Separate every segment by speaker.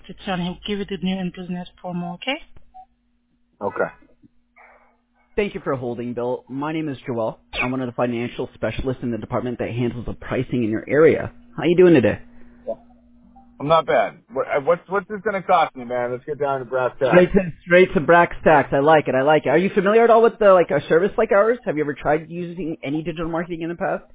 Speaker 1: connected to, and he'll give you the new in-business promo, okay?
Speaker 2: Okay.
Speaker 3: Thank you for holding, Bill. My name is Joel. I'm one of the financial specialists in the department that handles the pricing in your area. How you doing today?
Speaker 2: I'm not bad. What's this going to cost me, man? Let's get down to brass tacks.
Speaker 3: Straight to brass tacks. I like it. Are you familiar at all with a service like ours? Have you ever tried using any digital marketing in the past?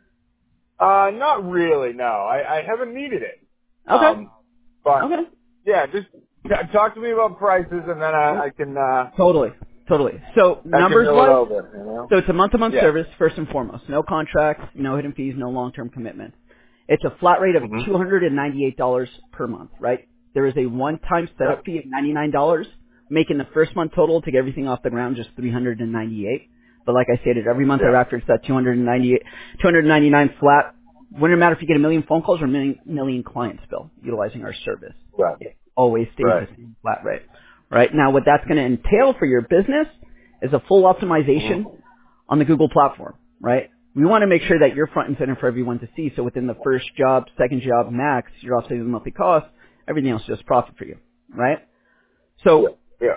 Speaker 2: Not really, no. I haven't needed it.
Speaker 3: Okay.
Speaker 2: But,
Speaker 3: okay.
Speaker 2: Yeah, just talk to me about prices, and then I can...
Speaker 3: Totally. So, numbers-wise,
Speaker 2: you know?
Speaker 3: so it's a month-to-month service, first and foremost. No contracts, no hidden fees, no long-term commitment. It's a flat rate of $298 per month, right? There is a one-time setup fee of $99, making the first month total to get everything off the ground just $398. But like I stated, every month thereafter it's that $299 flat. Wouldn't matter if you get a million phone calls or a million clients, Bill, utilizing our service.
Speaker 2: Right.
Speaker 3: It always stays the same flat rate. Right? Now, what that's going to entail for your business is a full optimization on the Google platform, right? We want to make sure that you're front and center for everyone to see. So within the first job, second job, max, you're offsetting the monthly cost. Everything else is just profit for you, right? So,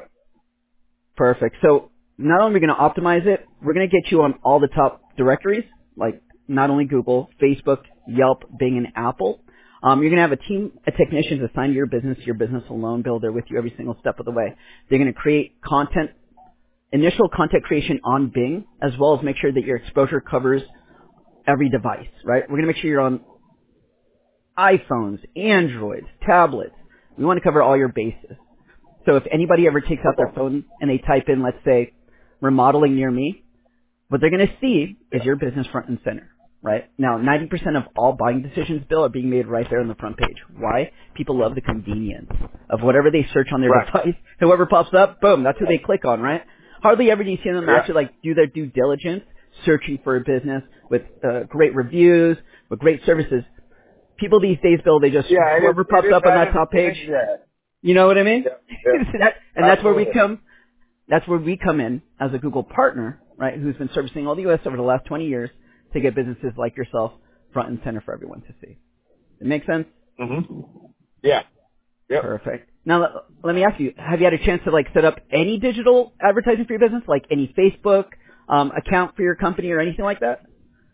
Speaker 3: perfect. So not only are we going to optimize it, we're going to get you on all the top directories, like not only Google, Facebook, Yelp, Bing, and Apple. You're going to have a team of technicians assigned to your business alone, builder with you every single step of the way. They're going to create initial content creation on Bing, as well as make sure that your exposure covers every device, right? We're going to make sure you're on iPhones, Androids, tablets. We want to cover all your bases. So if anybody ever takes out their phone and they type in, let's say, remodeling near me, what they're going to see is your business front and center. Right? Now, 90% of all buying decisions, Bill, are being made right there on the front page. Why? People love the convenience of whatever they search on their device. Whoever pops up, boom, that's who they click on, right? Hardly ever do you see them actually do their due diligence, searching for a business with great reviews, with great services. People these days, Bill, they just, whoever pops up on that top page, you know what I mean? That's where we come. That's where we come in as a Google partner, right, who's been servicing all the U.S. over the last 20 years, to get businesses like yourself front and center for everyone to see. It make sense?
Speaker 2: Yeah. Yep.
Speaker 3: Perfect. Now, let me ask you, have you had a chance to set up any digital advertising for your business, like any Facebook account for your company or anything like that?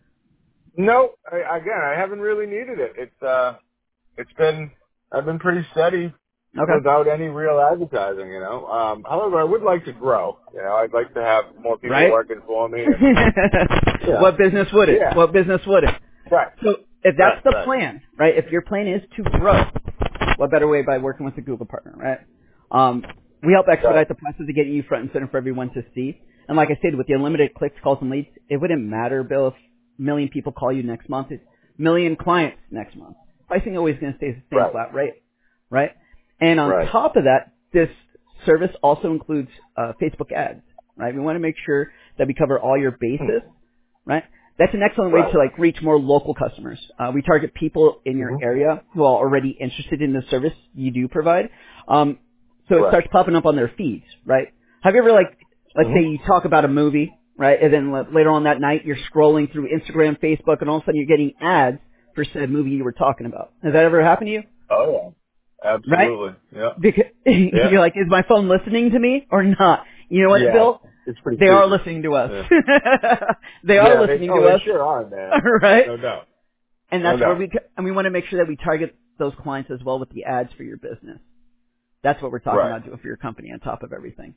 Speaker 2: No. I haven't really needed it. I've been pretty steady without any real advertising, you know. However, I would like to grow. You know, I'd like to have more people working for me. And,
Speaker 3: What business wouldn't? Yeah. What business wouldn't?
Speaker 2: Right.
Speaker 3: So if that's the plan, right, if your plan is to grow, what better way by working with a Google partner, right? We help expedite the process of getting you front and center for everyone to see. And like I said, with the unlimited clicks, calls, and leads, it wouldn't matter, Bill, if a million people call you next month. It's a million clients next month. Pricing always going to stay the same flat rate, right? And on top of that, this service also includes Facebook ads, right? We want to make sure that we cover all your bases, right? That's an excellent way to reach more local customers. We target people in your area who are already interested in the service you do provide. So it starts popping up on their feeds, right? Have you ever let's say you talk about a movie, right? And then later on that night you're scrolling through Instagram, Facebook, and all of a sudden you're getting ads for said movie you were talking about. Has that ever happened to you?
Speaker 2: Oh yeah. Absolutely.
Speaker 3: Right?
Speaker 2: Yeah.
Speaker 3: Because you're like, is my phone listening to me or not? You know what, Bill? They are listening to us. They are listening to us.
Speaker 2: They sure are, man.
Speaker 3: Right?
Speaker 2: No doubt.
Speaker 3: And that's where we want to make sure that we target those clients as well with the ads for your business. That's what we're talking about doing for your company on top of everything.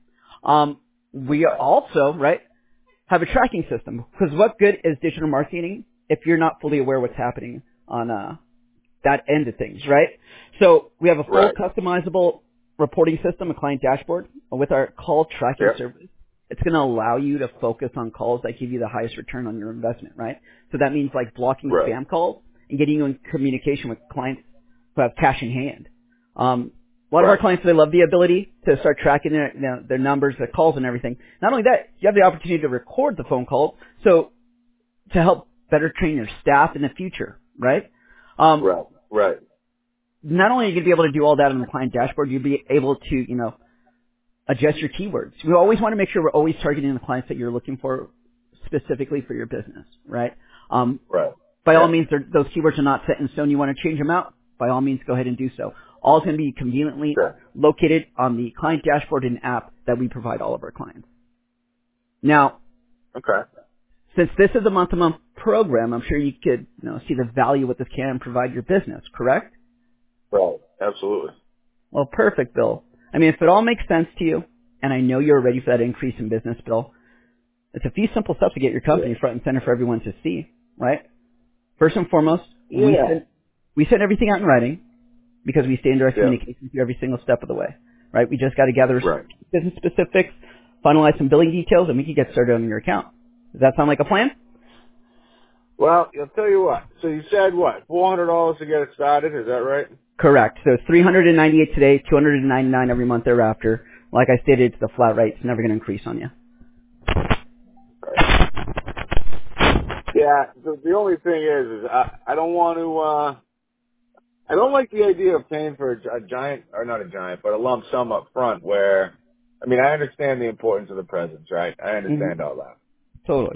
Speaker 3: We also, have a tracking system. Because what good is digital marketing if you're not fully aware what's happening on that end of things, right? So we have a full customizable reporting system, a client dashboard with our call tracking service. It's going to allow you to focus on calls that give you the highest return on your investment, right? So that means blocking spam calls and getting you in communication with clients who have cash in hand. A lot of our clients, they love the ability to start tracking their numbers, their calls, and everything. Not only that, you have the opportunity to record the phone calls, so to help better train your staff in the future, right?
Speaker 2: Right.
Speaker 3: Not only are you going to be able to do all that on the client dashboard, you'll be able to, adjust your keywords. We always want to make sure we're always targeting the clients that you're looking for specifically for your business, right? By all means, those keywords are not set in stone. You want to change them out, by all means go ahead and do so. All is going to be conveniently located on the client dashboard and app that we provide all of our clients. Now, since this is a month-to-month program, I'm sure you could see the value what this can provide your business, correct?
Speaker 2: Right. Absolutely.
Speaker 3: Well, perfect, Bill. I mean, if it all makes sense to you, and I know you're ready for that increase in business, Bill, it's a few simple steps to get your company front and center for everyone to see, right? First and foremost, we send everything out in writing because we stay in direct communication with you every single step of the way, right? We just got to gather business specifics, finalize some billing details, and we can get started on your account. Does that sound like a plan?
Speaker 2: Well, I'll tell you what. So you said what? $400 to get it started. Is that right?
Speaker 3: Correct. So it's $398 today, $299 every month thereafter. Like I stated, it's a flat rate. It's never going to increase on you.
Speaker 2: Yeah. The only thing is I don't want to. I don't like the idea of paying for a giant, or not a giant, but a lump sum up front. Where, I mean, I understand the importance of the presence, right? I understand all that.
Speaker 3: Totally.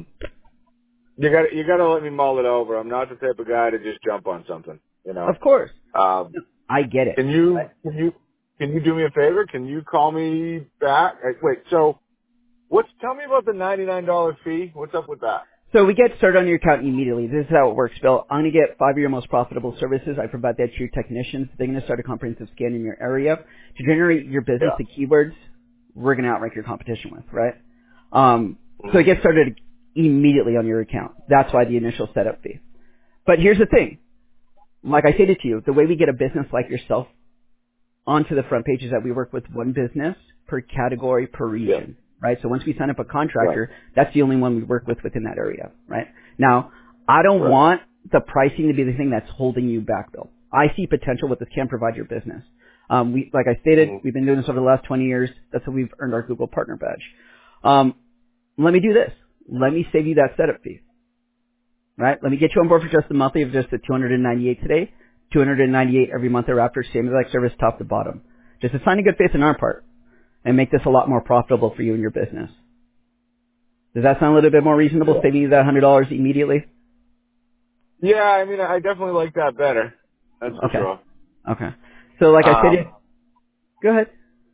Speaker 2: You gotta let me mull it over. I'm not the type of guy to just jump on something, you know.
Speaker 3: Of course. I get it.
Speaker 2: Can you do me a favor? Can you call me back? Wait, so tell me about the $99 fee. What's up with that?
Speaker 3: So we get started on your account immediately. This is how it works, Bill. I'm going to get 5 of your most profitable services. I provide that to your technicians. They're going to start a comprehensive scan in your area to generate your business, the keywords we're going to outrank your competition with, right? So it gets started immediately on your account. That's why the initial setup fee. But here's the thing. Like I stated to you, the way we get a business like yourself onto the front page is that we work with one business per category per region, right? So once we sign up a contractor, that's the only one we work with within that area, right? Now, I don't want the pricing to be the thing that's holding you back, Bill. I see potential what this can provide your business. Like I stated, we've been doing this over the last 20 years. That's how we've earned our Google Partner Badge. Let me do this. Let me save you that setup fee, right? Let me get you on board for just the monthly of just the $298 today, $298 every month thereafter, same exact service top to bottom. Just a sign of good faith on our part and make this a lot more profitable for you and your business. Does that sound a little bit more reasonable, saving you that $100 immediately?
Speaker 2: Yeah, I mean, I definitely like that better. That's for sure.
Speaker 3: Okay. So like I said, go ahead.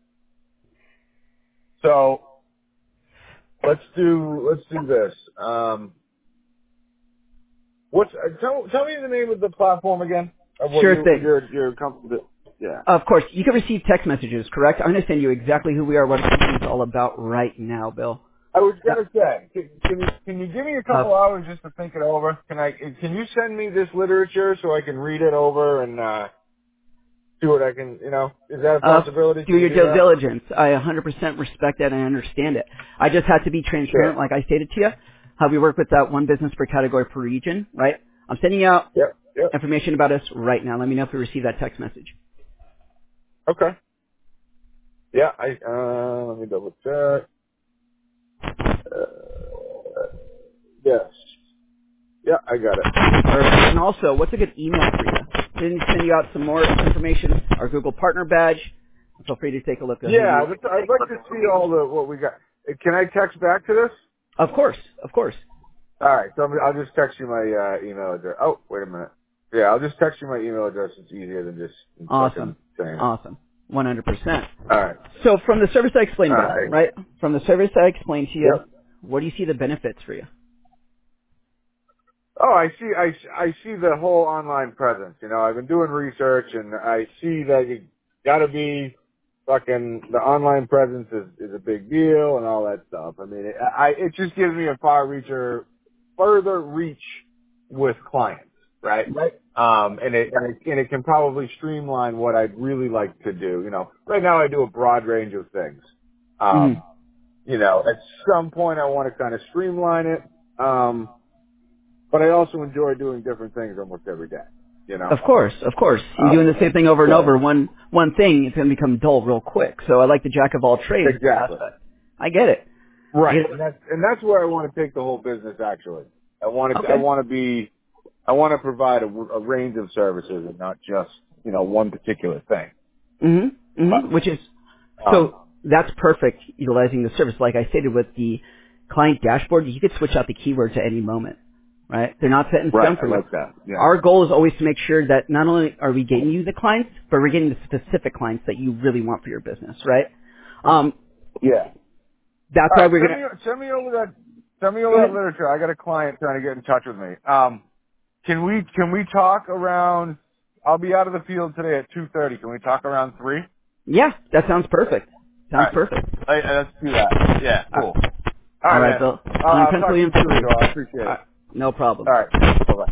Speaker 2: So let's do this. Tell me the name of the platform again.
Speaker 3: Sure thing.
Speaker 2: Your company. Yeah.
Speaker 3: Of course. You can receive text messages, correct? I'm going to send you exactly who we are, what it's all about right now, Bill.
Speaker 2: I was going to say, can you give me a couple hours just to think it over? Can you send me this literature so I can read it over and see what I can, is that a possibility?
Speaker 3: Do your due diligence. I 100% respect that and I understand it. I just had to be transparent, like I stated to you, how we work with that one business per category per region, right? I'm sending you out information about us right now. Let me know if you receive that text message.
Speaker 2: Okay. Yeah, let me double check. Yes. Yeah, I got it.
Speaker 3: Perfect. And also, what's a good email for you? Didn't send you out some more information, our Google Partner Badge. Feel free to take a look.
Speaker 2: Yeah, I'd like to see all what we got. Can I text back to this?
Speaker 3: Of course, of course.
Speaker 2: All right, so I'll just text you my email address. Oh, wait a minute. Yeah, I'll just text you my email address. It's easier than just
Speaker 3: awesome.
Speaker 2: saying it.
Speaker 3: Awesome. 100%.
Speaker 2: All right.
Speaker 3: So from the service I explained about, right? From the service I explained to you, what do you see the benefits for you?
Speaker 2: Oh, I see the whole online presence. I've been doing research and I see that you gotta be fucking, the online presence is a big deal and all that stuff. I mean, it just gives me a further reach with clients, right? Right. And it can probably streamline what I'd really like to do. Right now I do a broad range of things. At some point I want to kind of streamline it. But I also enjoy doing different things almost every day.
Speaker 3: Of course. You're doing the same thing over and over. One thing, it's going to become dull real quick. So I like the jack of all trades.
Speaker 2: Exactly.
Speaker 3: I get it.
Speaker 2: Right. And that's where I want to take the whole business. Actually, I want to provide a range of services and not just one particular thing.
Speaker 3: Which is so that's perfect. Utilizing the service, like I stated with the client dashboard, you could switch out the keywords at any moment. right? They're not set in
Speaker 2: Right.
Speaker 3: stone for
Speaker 2: I
Speaker 3: you.
Speaker 2: like that. Yeah.
Speaker 3: Our goal is always to make sure that not only are we getting you the clients, but we're getting the specific clients that you really want for your business, right?
Speaker 2: Yeah.
Speaker 3: That's
Speaker 2: All
Speaker 3: why
Speaker 2: right,
Speaker 3: we're gonna.
Speaker 2: send me over that literature. I got a client trying to get in touch with me. Can we talk around? I'll be out of the field today at 2:30. Can we talk around 3?
Speaker 3: Yeah, that sounds perfect.
Speaker 2: All
Speaker 3: Sounds
Speaker 2: right.
Speaker 3: perfect.
Speaker 2: Let's do that. Yeah. Cool. All
Speaker 3: All
Speaker 2: right,
Speaker 3: right,
Speaker 2: man.
Speaker 3: Bill. I'm
Speaker 2: I'll
Speaker 3: gonna pencil
Speaker 2: talk to
Speaker 3: you
Speaker 2: you
Speaker 3: in for
Speaker 2: soon,
Speaker 3: 3.
Speaker 2: Joe. I appreciate it.
Speaker 3: No problem.
Speaker 2: All right. Bye bye.